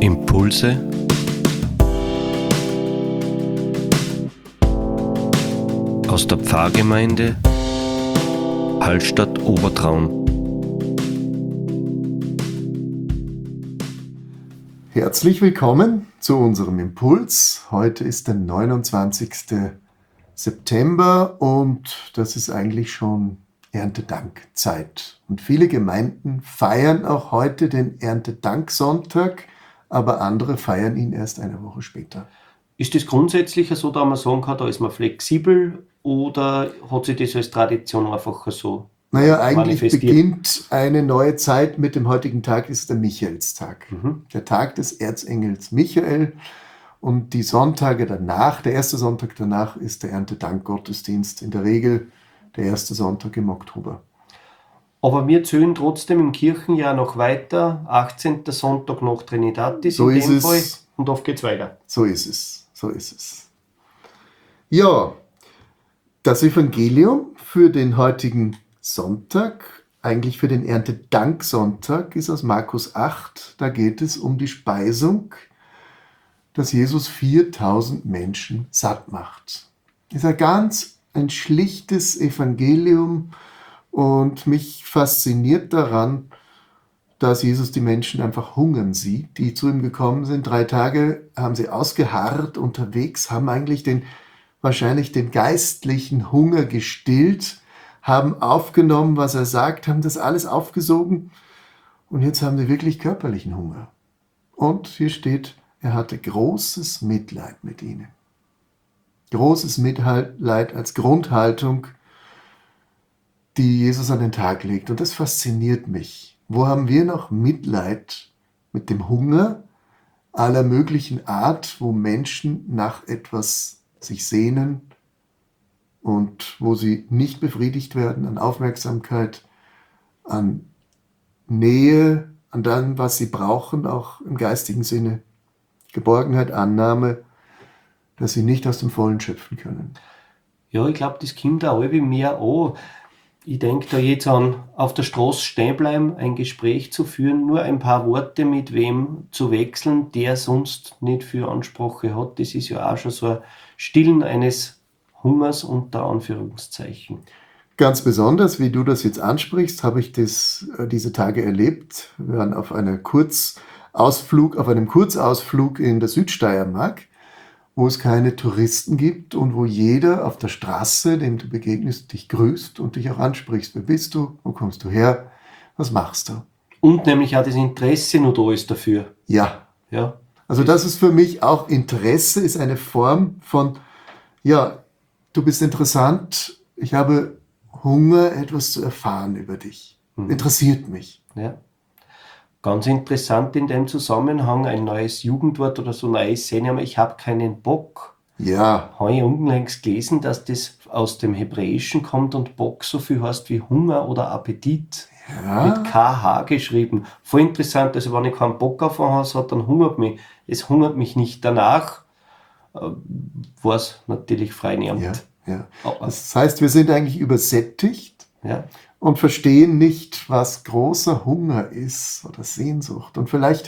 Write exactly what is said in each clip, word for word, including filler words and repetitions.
Impulse aus der Pfarrgemeinde Hallstatt Obertraun. Herzlich willkommen zu unserem Impuls. Heute ist der neunundzwanzigster September und das ist eigentlich schon Erntedankzeit. Und viele Gemeinden feiern auch heute den Erntedanksonntag, aber andere feiern ihn erst eine Woche später. Ist das grundsätzlich so, dass man sagen kann, da ist man flexibel oder hat sich das als Tradition einfach so Naja, eigentlich manifestiert? beginnt eine neue Zeit mit dem heutigen Tag, ist der Michaelstag. Mhm. Der Tag des Erzengels Michael. Und die Sonntage danach, der erste Sonntag danach, ist der Erntedankgottesdienst. In der Regel der erste Sonntag im Oktober. Aber wir zählen trotzdem im Kirchenjahr noch weiter, achtzehnter Sonntag nach Trinitatis So in ist dem es. Fall, und oft geht's weiter. So ist es, so ist es. Ja, das Evangelium für den heutigen Sonntag, eigentlich für den Erntedanksonntag, ist aus Markus acht. Da geht es um die Speisung, dass Jesus viertausend Menschen satt macht. Das ist ein ganz ein schlichtes Evangelium und mich fasziniert daran, dass Jesus die Menschen einfach hungern sieht, die zu ihm gekommen sind. Drei Tage haben sie ausgeharrt unterwegs, haben eigentlich den, wahrscheinlich den geistlichen Hunger gestillt, haben aufgenommen, was er sagt, haben das alles aufgesogen und jetzt haben sie wirklich körperlichen Hunger. Und hier steht, er hatte großes Mitleid mit ihnen. Großes Mitleid als Grundhaltung, die Jesus an den Tag legt. Und das fasziniert mich. Wo haben wir noch Mitleid mit dem Hunger aller möglichen Art, wo Menschen nach etwas sich sehnen und wo sie nicht befriedigt werden an Aufmerksamkeit, an Nähe, an dem, was sie brauchen, auch im geistigen Sinne. Geborgenheit, Annahme, dass sie nicht aus dem Vollen schöpfen können. Ja, ich glaube, das kommt auch irgendwie mehr an. Ich denke da jetzt an, auf der Straße stehen bleiben, ein Gespräch zu führen, nur ein paar Worte mit wem zu wechseln, der sonst nicht viel Ansprache hat. Das ist ja auch schon so ein Stillen eines Hungers unter Anführungszeichen. Ganz besonders, wie du das jetzt ansprichst, habe ich das, äh, diese Tage erlebt. Wir waren auf einer Kurzausflug, auf einem Kurzausflug in der Südsteiermark, wo es keine Touristen gibt und wo jeder auf der Straße, dem du begegnest, dich grüßt und dich auch ansprichst. Wer bist du? Wo kommst du her? Was machst du? Und nämlich auch das Interesse noch da ist dafür. Ja, Ja. also das ist für mich auch Interesse, ist eine Form von, ja, du bist interessant, ich habe Hunger, etwas zu erfahren über dich. Mhm. Interessiert mich. Ja. Ganz interessant in dem Zusammenhang, ein neues Jugendwort oder so neues Sehen, aber ich habe keinen Bock. Ja, Habe ich unlängst gelesen, dass das aus dem Hebräischen kommt und Bock so viel heißt wie Hunger oder Appetit. ja, Mit K H geschrieben. Voll interessant, also wenn ich keinen Bock auf was habe, dann hungert mich. Es hungert mich nicht danach, äh, was natürlich frei nimmt. ja, ja. Aber, Das heißt, wir sind eigentlich übersättigt ja. und verstehen nicht, was großer Hunger ist oder Sehnsucht. Und vielleicht,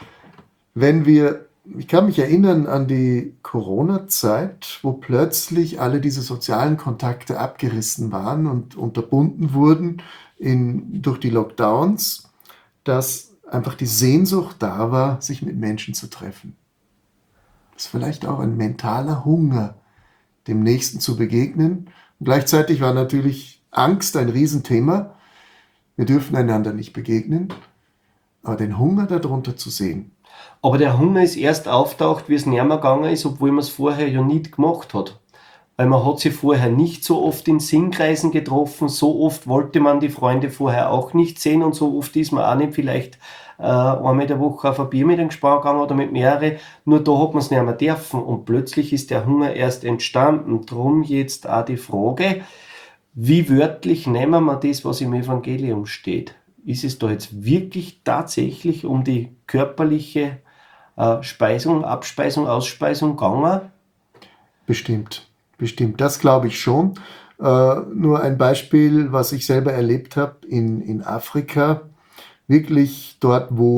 wenn wir, ich kann mich erinnern an die Corona-Zeit, wo plötzlich alle diese sozialen Kontakte abgerissen waren und unterbunden wurden in, durch die Lockdowns, dass einfach die Sehnsucht da war, sich mit Menschen zu treffen. Das ist vielleicht auch ein mentaler Hunger, dem Nächsten zu begegnen. Und gleichzeitig war natürlich Angst ein Riesenthema. Wir dürfen einander nicht begegnen, aber den Hunger darunter zu sehen. Aber der Hunger ist erst auftaucht, wie es näher gegangen ist, obwohl man es vorher ja nicht gemacht hat. Weil man hat sich vorher nicht so oft in Sinnkreisen getroffen, so oft wollte man die Freunde vorher auch nicht sehen und so oft ist man auch nicht vielleicht äh, einmal in der Woche auf ein Bier mit dem Gespann gegangen oder mit mehreren, nur da hat man es nicht mehr dürfen und plötzlich ist der Hunger erst entstanden. Drum jetzt auch die Frage, wie wörtlich nehmen wir das, was im Evangelium steht? Ist es da jetzt wirklich tatsächlich um die körperliche äh, Speisung, Abspeisung, Ausspeisung gegangen? Bestimmt, bestimmt. Das glaube ich schon. Äh, nur ein Beispiel, was ich selber erlebt habe in, in Afrika. Wirklich dort, wo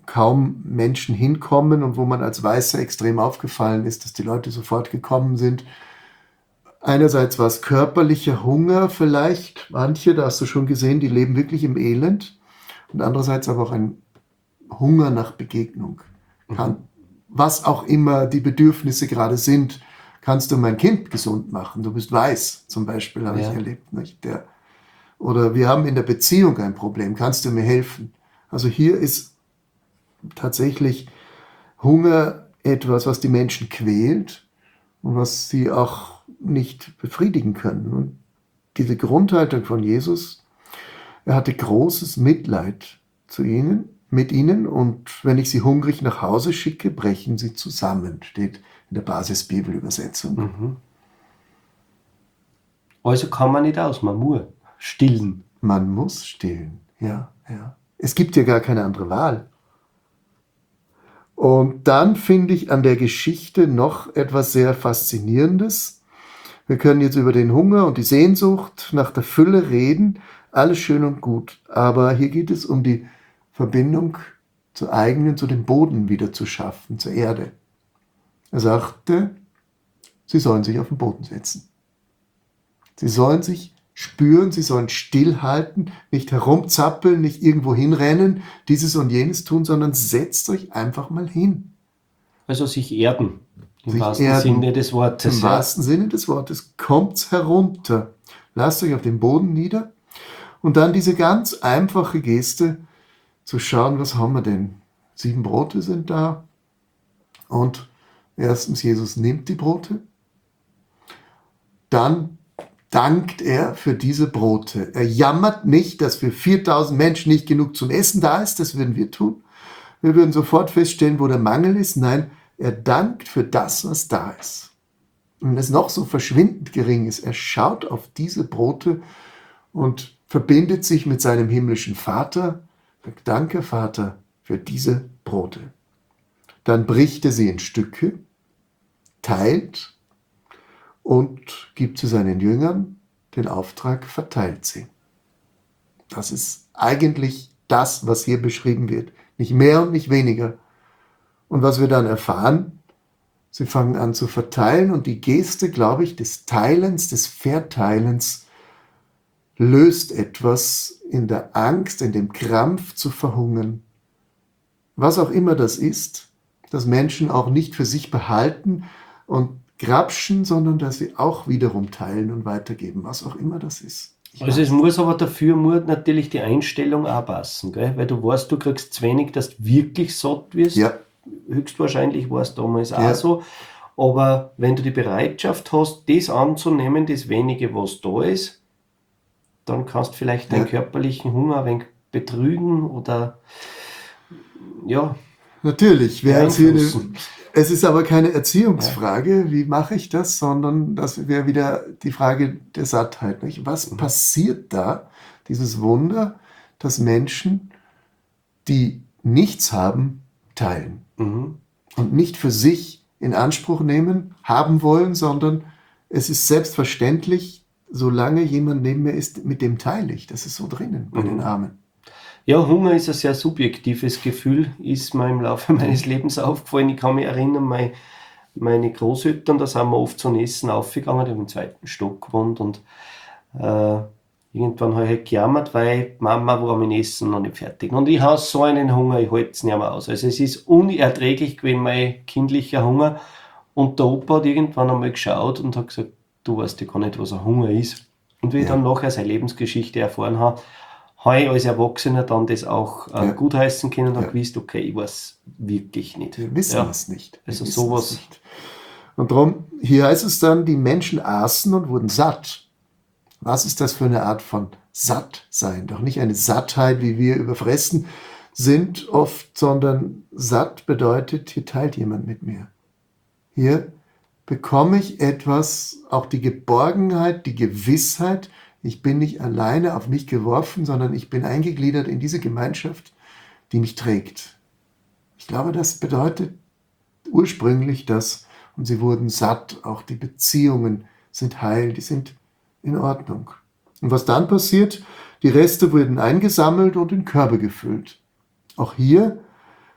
kaum Menschen hinkommen und wo man als Weißer extrem aufgefallen ist, dass die Leute sofort gekommen sind. Einerseits war es körperlicher Hunger vielleicht, manche, da hast du schon gesehen, die leben wirklich im Elend. Und andererseits aber auch ein Hunger nach Begegnung. Kann, was auch immer die Bedürfnisse gerade sind, kannst du mein Kind gesund machen. Du bist weiß, zum Beispiel, habe Ja. ich erlebt. Nicht? Der, oder wir haben in der Beziehung ein Problem, kannst du mir helfen? Also hier ist tatsächlich Hunger etwas, was die Menschen quält und was sie auch nicht befriedigen können. Und diese Grundhaltung von Jesus, er hatte großes Mitleid zu ihnen, mit ihnen, und wenn ich sie hungrig nach Hause schicke, brechen sie zusammen, steht in der Basisbibelübersetzung. Mhm. Also kann man nicht aus, man muss stillen. Man muss stillen, ja, ja. Es gibt ja gar keine andere Wahl. Und dann finde ich an der Geschichte noch etwas sehr Faszinierendes. Wir können jetzt über den Hunger und die Sehnsucht nach der Fülle reden, alles schön und gut. Aber hier geht es um die Verbindung zur eigenen, zu dem Boden wieder zu schaffen, zur Erde. Er sagte, sie sollen sich auf den Boden setzen. Sie sollen sich spüren, sie sollen stillhalten, nicht herumzappeln, nicht irgendwo hinrennen, dieses und jenes tun, sondern setzt euch einfach mal hin. Also sich erden, im Sich wahrsten erden. Sinne des Wortes. Im ja. wahrsten Sinne des Wortes. Kommt herunter. Lasst euch auf den Boden nieder. Und dann diese ganz einfache Geste, zu schauen, was haben wir denn? Sieben Brote sind da. Und erstens, Jesus nimmt die Brote. Dann dankt er für diese Brote. Er jammert nicht, dass für viertausend Menschen nicht genug zum Essen da ist. Das würden wir tun. Wir würden sofort feststellen, wo der Mangel ist. Nein, er dankt für das, was da ist. Und wenn es noch so verschwindend gering ist, er schaut auf diese Brote und verbindet sich mit seinem himmlischen Vater. Sagt, danke, Vater, für diese Brote. Dann bricht er sie in Stücke, teilt und gibt sie seinen Jüngern den Auftrag, verteilt sie. Das ist eigentlich das, was hier beschrieben wird. Nicht mehr und nicht weniger. Und was wir dann erfahren, sie fangen an zu verteilen und die Geste, glaube ich, des Teilens, des Verteilens löst etwas in der Angst, in dem Krampf zu verhungern. Was auch immer das ist, dass Menschen auch nicht für sich behalten und grapschen, sondern dass sie auch wiederum teilen und weitergeben, was auch immer das ist. Ich Also weiß es muss aber dafür muss natürlich die Einstellung auch passen, gell? Weil du weißt, du kriegst zu wenig, dass du wirklich satt wirst. Ja. Höchstwahrscheinlich war es damals auch Ja. so. Aber wenn du die Bereitschaft hast, das anzunehmen, das wenige, was da ist, dann kannst du vielleicht deinen Ja. körperlichen Hunger ein wenig betrügen oder ja, Natürlich wäre es hier eine, beeinflussen. es ist aber keine Erziehungsfrage, wie mache ich das, sondern das wäre wieder die Frage der Sattheit. Nicht? Was Mhm. passiert da, dieses Wunder, dass Menschen, die nichts haben, teilen Mhm. und nicht für sich in Anspruch nehmen, haben wollen, sondern es ist selbstverständlich, solange jemand neben mir ist, mit dem teile ich. Das ist so drinnen bei Mhm. den Armen. Ja, Hunger ist ein sehr subjektives Gefühl, ist mir im Laufe meines Lebens aufgefallen. Ich kann mich erinnern, mein, meine Großeltern, da sind wir oft zum Essen aufgegangen, die haben im zweiten Stock gewohnt und äh, irgendwann habe ich halt gejammert, weil die Mama war mit dem Essen noch nicht fertig. Und ich habe so einen Hunger, ich halte es nicht mehr aus. Also es ist unerträglich gewesen, mein kindlicher Hunger. Und der Opa hat irgendwann einmal geschaut und hat gesagt, du weißt ja gar nicht, was ein Hunger ist. Und wie ich Ja. dann nachher seine Lebensgeschichte erfahren habe, habe ich als Erwachsener dann das auch äh, Ja. gutheißen können und Ja. habe gewusst, okay, ich weiß wirklich nicht. Wir wissen Ja. es nicht. Wir Also wissen sowas- es nicht. Und darum, hier heißt es dann, die Menschen aßen und wurden satt. Was ist das für eine Art von Sattsein? Doch nicht eine Sattheit, wie wir überfressen sind oft, sondern satt bedeutet, hier teilt jemand mit mir. Hier bekomme ich etwas, auch die Geborgenheit, die Gewissheit, ich bin nicht alleine auf mich geworfen, sondern ich bin eingegliedert in diese Gemeinschaft, die mich trägt. Ich glaube, das bedeutet ursprünglich das, und sie wurden satt, auch die Beziehungen sind heil, die sind in Ordnung. Und was dann passiert? Die Reste wurden eingesammelt und in Körbe gefüllt. Auch hier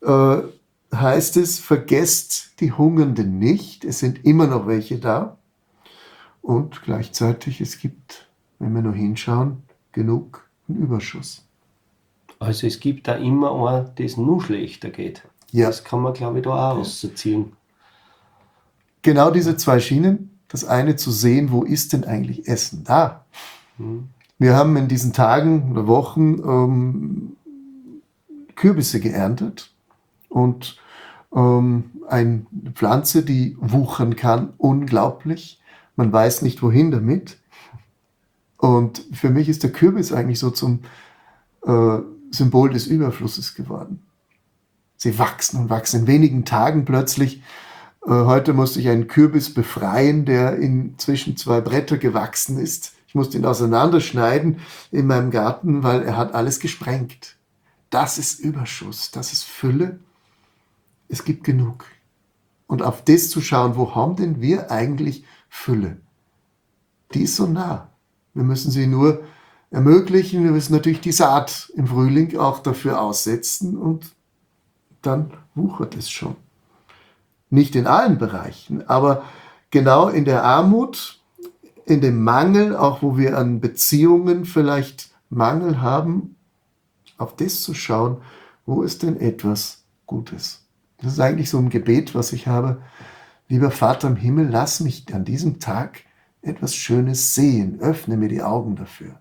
äh, heißt es, vergesst die Hungernden nicht, es sind immer noch welche da. Und gleichzeitig, es gibt, wenn wir nur hinschauen, genug einen Überschuss. Also es gibt da immer einen, das nur schlechter geht. Ja. Das kann man, glaube ich, da auch rausziehen. Genau diese zwei Schienen. Das eine zu sehen, wo ist denn eigentlich Essen da? Hm. Wir haben in diesen Tagen oder Wochen ähm, Kürbisse geerntet und ähm, eine Pflanze, die wuchern kann, unglaublich. Man weiß nicht, wohin damit. Und für mich ist der Kürbis eigentlich so zum äh, Symbol des Überflusses geworden. Sie wachsen und wachsen. In wenigen Tagen plötzlich, äh, heute musste ich einen Kürbis befreien, der in zwischen zwei Bretter gewachsen ist. Ich musste ihn auseinanderschneiden in meinem Garten, weil er hat alles gesprengt. Das ist Überschuss, das ist Fülle. Es gibt genug. Und auf das zu schauen, wo haben denn wir eigentlich Fülle? Die ist so nah. Wir müssen sie nur ermöglichen. Wir müssen natürlich die Saat im Frühling auch dafür aussetzen und dann wuchert es schon. Nicht in allen Bereichen, aber genau in der Armut, in dem Mangel, auch wo wir an Beziehungen vielleicht Mangel haben, auf das zu schauen, wo ist denn etwas Gutes. Das ist eigentlich so ein Gebet, was ich habe. Lieber Vater im Himmel, lass mich an diesem Tag etwas Schönes sehen. Öffne mir die Augen dafür.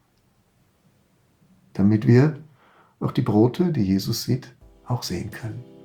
Damit wir auch die Brote, die Jesus sieht, auch sehen können.